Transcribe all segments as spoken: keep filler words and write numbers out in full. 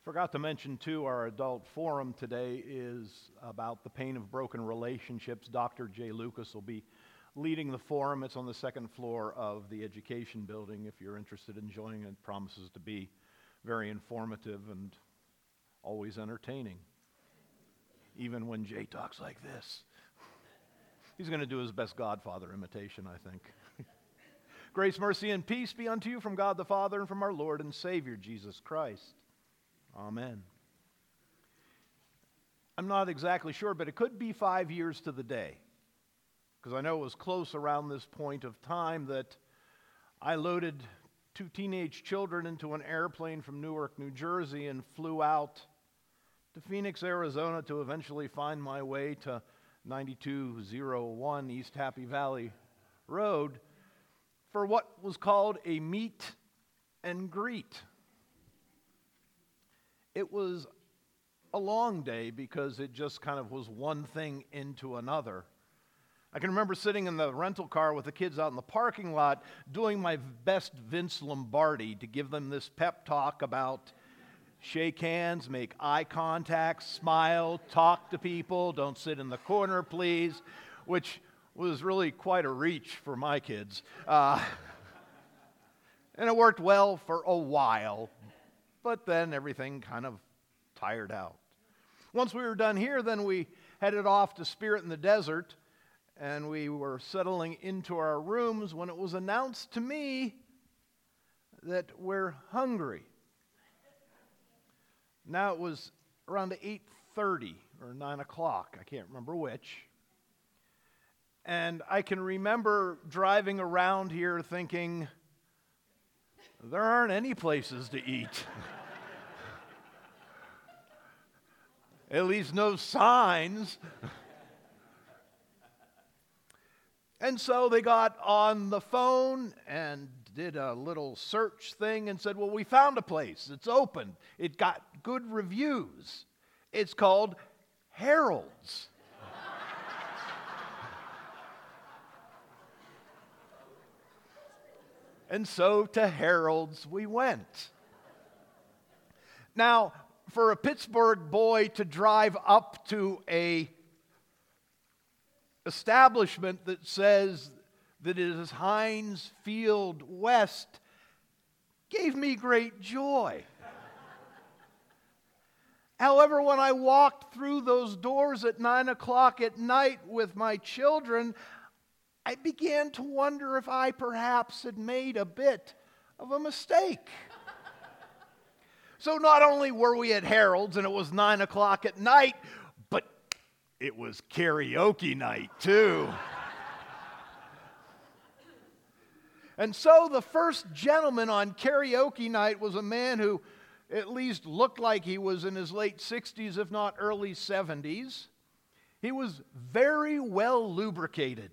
Forgot to mention, too, our adult forum today is about the pain of broken relationships. Doctor Jay Lucas will be leading the forum. It's on the second floor of the education building. If you're interested in joining, it promises to be very informative and always entertaining, even when Jay talks like this. He's going to do his best Godfather imitation, I think. Grace, mercy, and peace be unto you from God the Father and from our Lord and Savior, Jesus Christ. Amen. I'm not exactly sure, but it could be five years to the day, because I know it was close around this point of time that I loaded two teenage children into an airplane from Newark, New Jersey, and flew out to Phoenix, Arizona, to eventually find my way to ninety-two oh one East Happy Valley Road for what was called a meet and greet. It was a long day because it just kind of was one thing into another. I can remember sitting in the rental car with the kids out in the parking lot doing my best Vince Lombardi to give them this pep talk about shake hands, make eye contact, smile, talk to people, don't sit in the corner, please, which was really quite a reach for my kids. Uh, and it worked well for a while, but then everything kind of tired out. Once we were done here, then we headed off to Spirit in the Desert, and we were settling into our rooms when it was announced to me that we're hungry. Now it was around eight thirty or nine o'clock, I can't remember which. And I can remember driving around here thinking, there aren't any places to eat. At least no signs. And so they got on the phone and did a little search thing and said, well, we found a place. It's open. It got good reviews. It's called Harold's. And so to Harold's we went. Now, for a Pittsburgh boy to drive up to a establishment that says that it is Heinz Field West gave me great joy. However, when I walked through those doors at nine o'clock at night with my children, I began to wonder if I perhaps had made a bit of a mistake. So not only were we at Harold's and it was nine o'clock at night, but it was karaoke night too. And so the first gentleman on karaoke night was a man who at least looked like he was in his late sixties, if not early seventies. He was very well lubricated.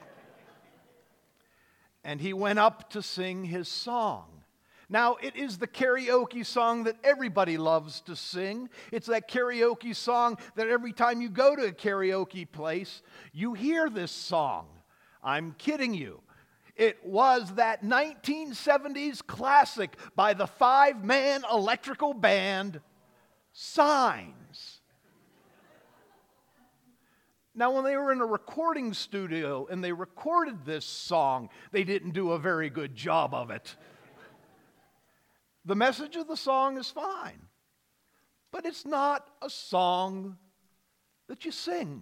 And he went up to sing his song. Now, it is the karaoke song that everybody loves to sing. It's that karaoke song that every time you go to a karaoke place, you hear this song. I'm kidding you. It was that nineteen seventies classic by the five-man electrical band, Signs. Now, when they were in a recording studio and they recorded this song, they didn't do a very good job of it. The message of the song is fine, but it's not a song that you sing.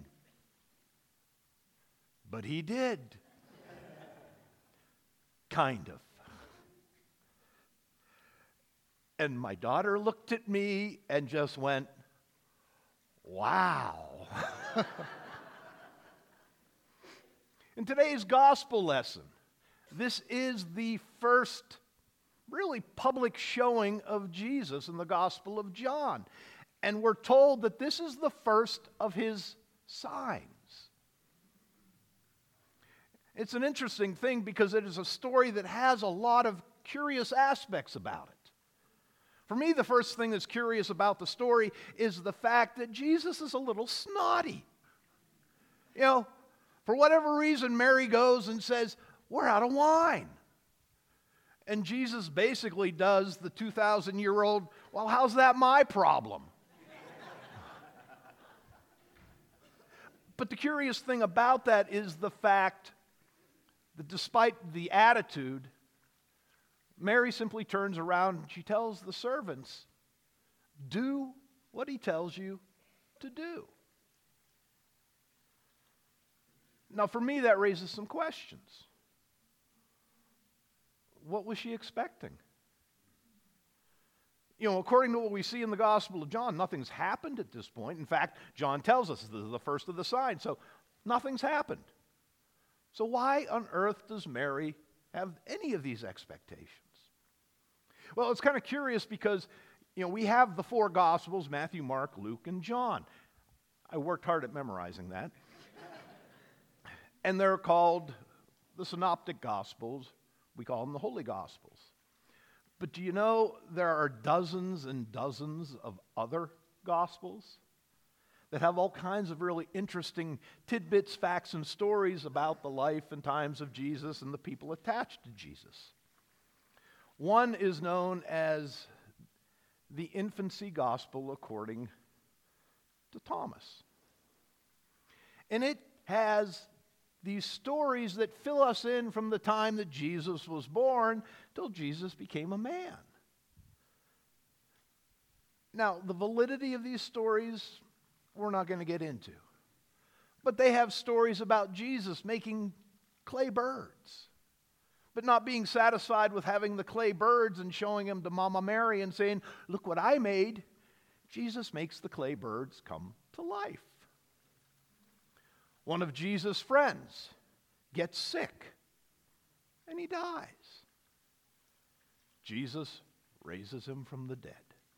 But he did. Kind of. And my daughter looked at me and just went, wow. In today's gospel lesson, this is the first really public showing of Jesus in the Gospel of John. And we're told that this is the first of his signs. It's an interesting thing because it is a story that has a lot of curious aspects about it. For me, the first thing that's curious about the story is the fact that Jesus is a little snotty. You know, for whatever reason, Mary goes and says, we're out of wine. And Jesus basically does the two thousand year old, well, how's that my problem? But the curious thing about that is the fact that despite the attitude, Mary simply turns around and she tells the servants, do what he tells you to do. Now, for me, that raises some questions. What was she expecting? You know, according to what we see in the Gospel of John, nothing's happened at this point. In fact, John tells us this is the first of the signs, so nothing's happened. So why on earth does Mary have any of these expectations? Well, it's kind of curious because, you know, we have the four Gospels, Matthew, Mark, Luke, and John. I worked hard at memorizing that. And they're called the Synoptic Gospels. We call them the Holy Gospels. But do you know there are dozens and dozens of other Gospels that have all kinds of really interesting tidbits, facts, and stories about the life and times of Jesus and the people attached to Jesus. One is known as the Infancy Gospel according to Thomas. And it has these stories that fill us in from the time that Jesus was born till Jesus became a man. Now, the validity of these stories, we're not going to get into. But they have stories about Jesus making clay birds, but not being satisfied with having the clay birds and showing them to Mama Mary and saying, look what I made. Jesus makes the clay birds come to life. One of Jesus' friends gets sick, and he dies. Jesus raises him from the dead.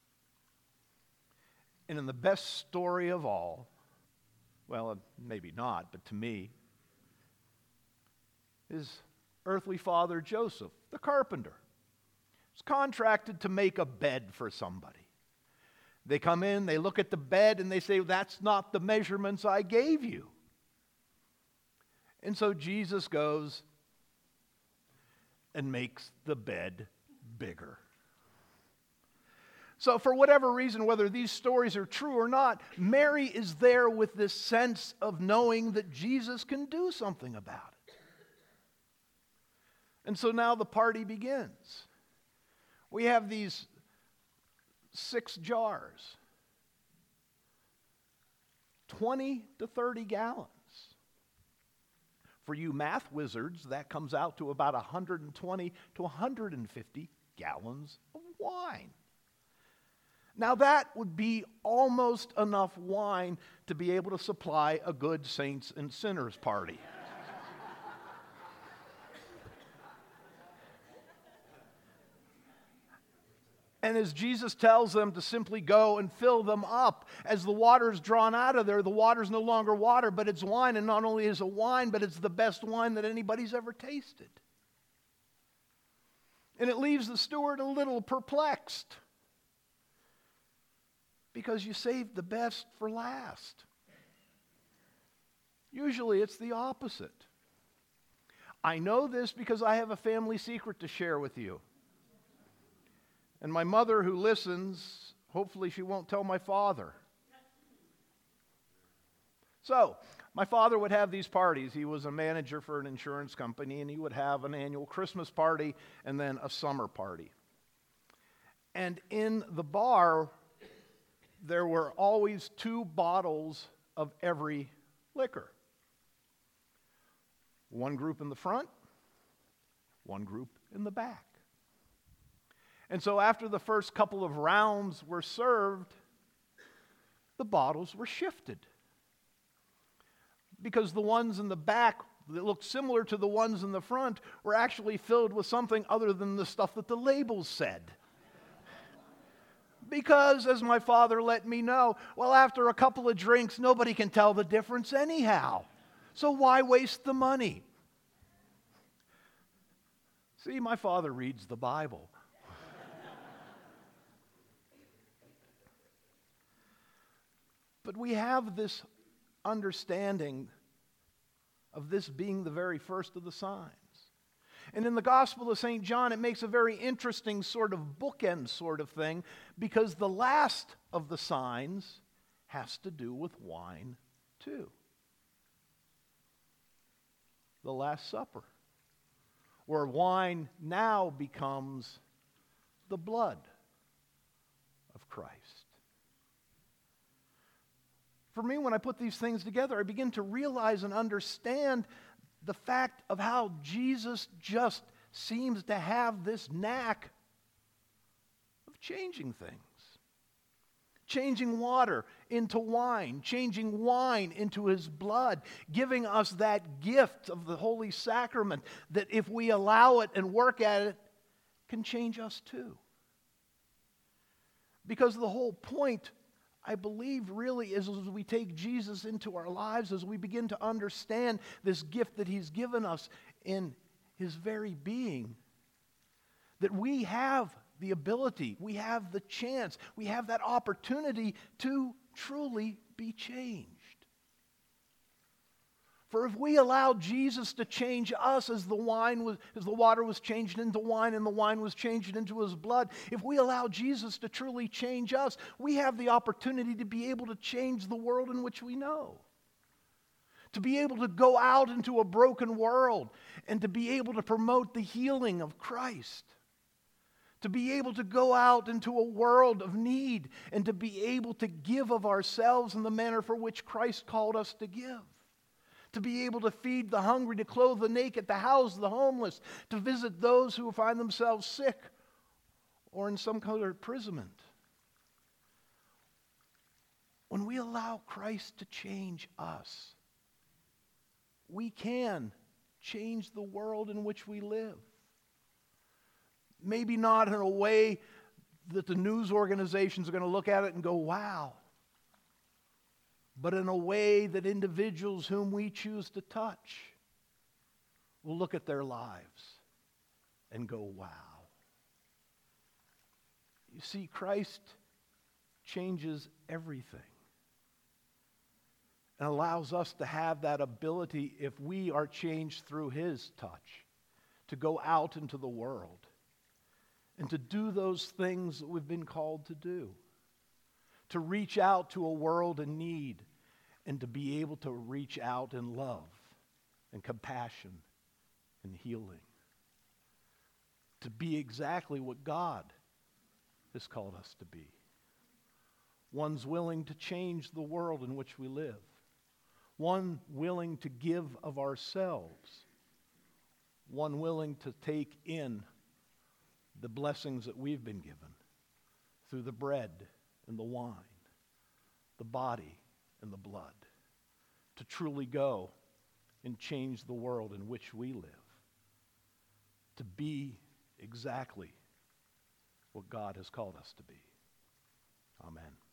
And in the best story of all, well, maybe not, but to me, his earthly father Joseph, the carpenter, is contracted to make a bed for somebody. They come in, they look at the bed, and they say, that's not the measurements I gave you. And so Jesus goes and makes the bed bigger. So for whatever reason, whether these stories are true or not, Mary is there with this sense of knowing that Jesus can do something about it. And so now the party begins. We have these six jars, twenty to thirty gallons. For you math wizards, that comes out to about one hundred twenty to one hundred fifty gallons of wine. Now that would be almost enough wine to be able to supply a good saints and sinners party. And as Jesus tells them to simply go and fill them up, as the water is drawn out of there, the water is no longer water, but it's wine. And not only is it wine, but it's the best wine that anybody's ever tasted. And it leaves the steward a little perplexed, because you saved the best for last. Usually it's the opposite. I know this because I have a family secret to share with you. And my mother, who listens, hopefully she won't tell my father. So, my father would have these parties. He was a manager for an insurance company, and he would have an annual Christmas party and then a summer party. And in the bar, there were always two bottles of every liquor. One group in the front, one group in the back. And so after the first couple of rounds were served, the bottles were shifted. Because the ones in the back that looked similar to the ones in the front were actually filled with something other than the stuff that the labels said. Because, as my father let me know, well, after a couple of drinks, nobody can tell the difference anyhow. So why waste the money? See, my father reads the Bible. But we have this understanding of this being the very first of the signs. And in the Gospel of Saint John, it makes a very interesting sort of bookend sort of thing, because the last of the signs has to do with wine too. The Last Supper, where wine now becomes the blood of Christ. For me, when I put these things together, I begin to realize and understand the fact of how Jesus just seems to have this knack of changing things. Changing water into wine, changing wine into his blood, giving us that gift of the Holy Sacrament that if we allow it and work at it, can change us too. Because the whole point, I believe, really is as we take Jesus into our lives, as we begin to understand this gift that he's given us in his very being, that we have the ability, we have the chance, we have that opportunity to truly be changed. For if we allow Jesus to change us as the wine was, as the water was changed into wine and the wine was changed into his blood, if we allow Jesus to truly change us, we have the opportunity to be able to change the world in which we know. To be able to go out into a broken world and to be able to promote the healing of Christ. To be able to go out into a world of need and to be able to give of ourselves in the manner for which Christ called us to give. To be able to feed the hungry, to clothe the naked, to house the homeless, to visit those who find themselves sick or in some kind of imprisonment. When we allow Christ to change us, we can change the world in which we live. Maybe not in a way that the news organizations are going to look at it and go, wow. But in a way that individuals whom we choose to touch will look at their lives and go, wow. You see, Christ changes everything and allows us to have that ability, if we are changed through his touch, to go out into the world and to do those things that we've been called to do. To reach out to a world in need and to be able to reach out in love and compassion and healing. To be exactly what God has called us to be. One's willing to change the world in which we live. One willing to give of ourselves. One willing to take in the blessings that we've been given through the bread and the wine, the body and the blood, to truly go and change the world in which we live, to be exactly what God has called us to be. Amen.